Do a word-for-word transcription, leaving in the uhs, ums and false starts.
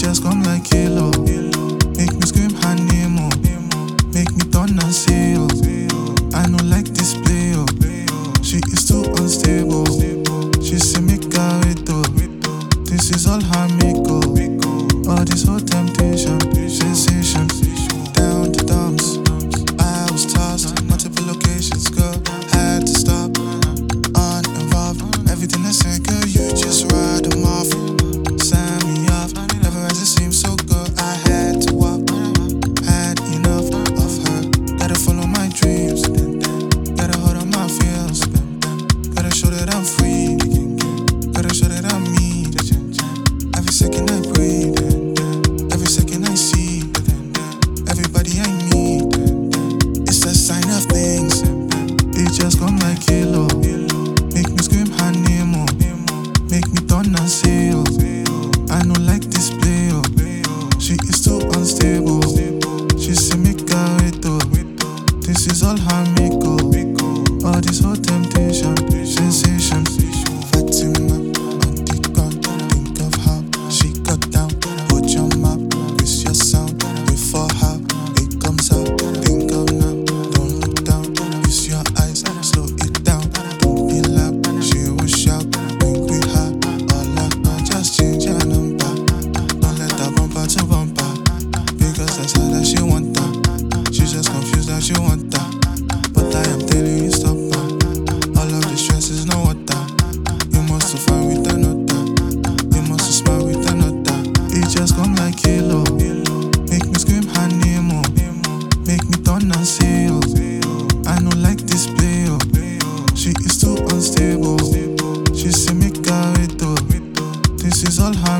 just come like Kilo. Make me scream her name, oh. Make me turn and say, oh. I no like this play, oh. She is too unstable. She say make her wait, oh. This is all her makeup. All this whole temptation, sensation. Down the dumps, I was tossed. Multiple locations, girl, had to stop. Uninvolved, everything I said, girl, you just ride them off. Sign me off, never as it seemed so good. I had to walk, had enough of her. Gotta follow my dreams, gotta hold on my feels. Gotta show that I'm free, gotta show that I'm me. Every second I breathe, every second I see, everybody I meet, it's a sign of things. It just come like Kilo. Make me scream her name, oh. Make me turn and say, oh. I no like this play, oh. She is too unstable. She say make her wait, oh. This is all her makeup. All this whole temptation, sensation. Fatima on the ground, think of how she got down. Hold your mouth, raise your sound. Before her, it comes out. Think of now, don't look down. Use your eyes, slow it down. Don't be loud, she will shout. Think with her, all I know, just change your number. Don't let her bumper to bumper, because that's how that she want that. She's just confused that she want that. But I am telling you, stop her. All of the stress is no water. You must to find with another. You must to smile with another. It just come like Kilo. Make me scream her name, oh. Make me turn and say, oh. I no like this play, oh. She is too unstable. She say make her wait, oh. This is all her